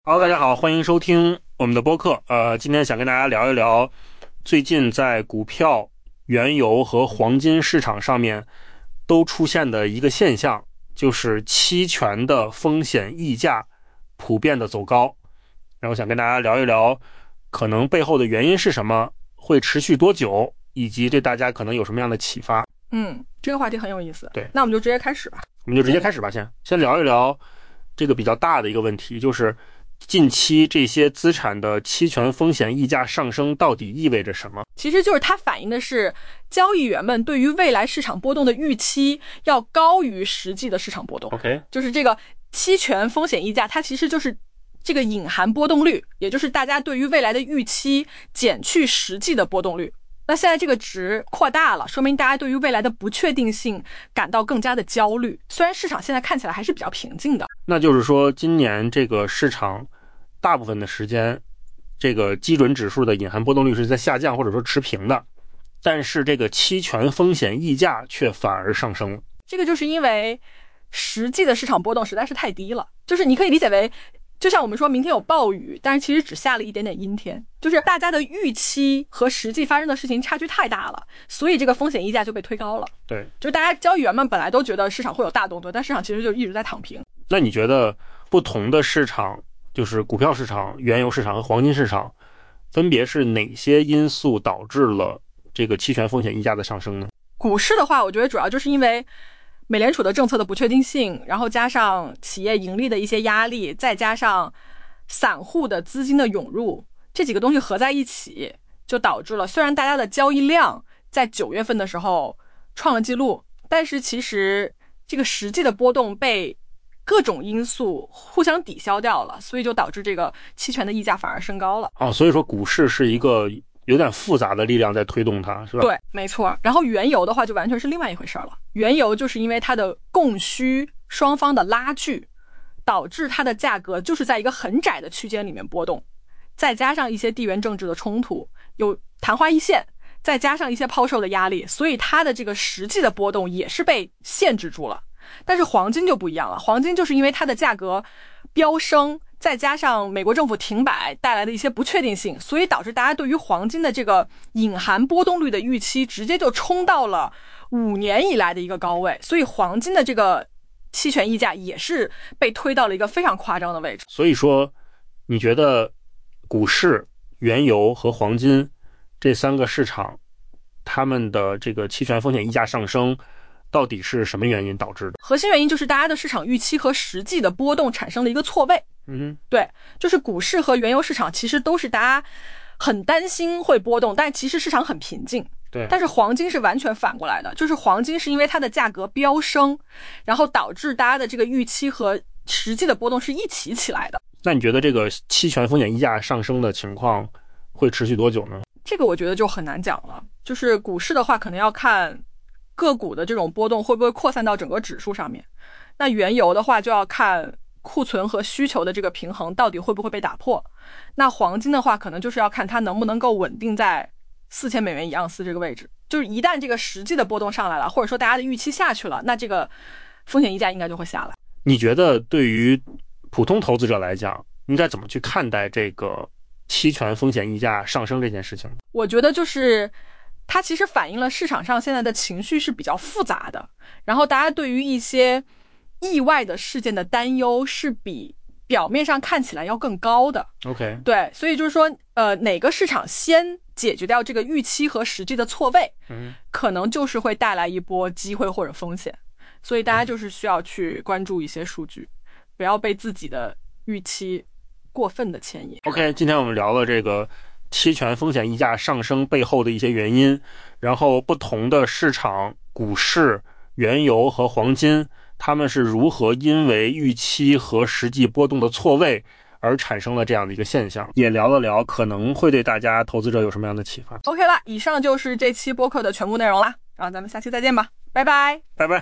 好，大家好，欢迎收听我们的播客。今天想跟大家聊一聊最近在股票、原油和黄金市场上面都出现的一个现象，就是期权的风险溢价普遍的走高。然后想跟大家聊一聊可能背后的原因是什么，会持续多久，以及对大家可能有什么样的启发。 这个话题很有意思。 对， 那我们就直接开始吧。 先聊一聊这个比较大的一个问题，就是近期这些资产的期权风险溢价上升到底意味着什么？ 其实就是它反映的是交易员们对于未来市场波动的预期要高于实际的市场波动。 OK， 就是这个期权风险溢价，它其实就是这个隐含波动率，也就是大家对于未来的预期减去实际的波动率。那现在这个值扩大了，说明大家对于未来的不确定性感到更加的焦虑，虽然市场现在看起来还是比较平静的。 那就是说今年这个市场大部分的时间，这个基准指数的隐含波动率是在下降或者说持平的，但是这个期权风险溢价却反而上升了。 这个就是因为实际的市场波动实在是太低了，就是你可以理解为就像我们说明天有暴雨，但是其实只下了一点点阴天，就是大家的预期和实际发生的事情差距太大了，所以这个风险溢价就被推高了。 对， 就大家交易员们本来都觉得市场会有大动作，但市场其实就一直在躺平。 那你觉得不同的市场，就是股票市场、原油市场和黄金市场，分别是哪些因素导致了这个期权风险溢价的上升呢？ 股市的话，我觉得主要就是因为美联储的政策的不确定性，然后加上企业盈利的一些压力，再加上散户的资金的涌入，这几个东西合在一起，就导致了虽然大家的交易量在9月份的时候创了记录，但是其实这个实际的波动被各种因素互相抵消掉了，所以就导致这个期权的溢价反而升高了。 所以说股市是一个有点复杂的力量在推动它，是吧？ 对，没错。然后原油的话就完全是另外一回事了。原油就是因为它的供需双方的拉锯，导致它的价格就是在一个很窄的区间里面波动，再加上一些地缘政治的冲突，有昙花一现，再加上一些抛售的压力，所以它的这个实际的波动也是被限制住了。但是黄金就不一样了，黄金就是因为它的价格飙升，再加上美国政府停摆带来的一些不确定性，所以导致大家对于黄金的这个隐含波动率的预期直接就冲到了5年以来的一个高位，所以黄金的这个期权溢价也是被推到了一个非常夸张的位置。 所以说你觉得股市、原油和黄金这3个市场，他们的这个期权风险溢价上升到底是什么原因导致的？ 核心原因就是大家的市场预期和实际的波动产生了一个错位。对，就是股市和原油市场其实都是大家很担心会波动，但其实市场很平静。 对， 但是黄金是完全反过来的，就是黄金是因为它的价格飙升，然后导致大家的这个预期和实际的波动是一起起来的。 那你觉得这个期权风险溢价上升的情况会持续多久呢？ 这个我觉得就很难讲了。就是股市的话可能要看个股的这种波动会不会扩散到整个指数上面，那原油的话就要看库存和需求的这个平衡到底会不会被打破，那黄金的话可能就是要看它能不能够稳定在4000美元一盎司这个位置，就是一旦这个实际的波动上来了，或者说大家的预期下去了，那这个风险溢价应该就会下来。 你觉得对于普通投资者来讲，应该怎么去看待这个期权风险溢价上升这件事情？我觉得就是它其实反映了市场上现在的情绪是比较复杂的，然后大家对于一些意外的事件的担忧是比表面上看起来要更高的。 OK， 对，所以就是说哪个市场先解决掉这个预期和实际的错位，可能就是会带来一波机会或者风险，所以大家就是需要去关注一些数据，不要被自己的预期过分的牵引。 OK， 今天我们聊了这个期权风险溢价上升背后的一些原因，然后不同的市场，股市、原油和黄金，他们是如何因为预期和实际波动的错位而产生了这样的一个现象，也聊了聊可能会对大家投资者有什么样的启发。 OK 了，以上就是这期播客的全部内容啦，然后咱们下期再见吧，拜拜。 拜拜。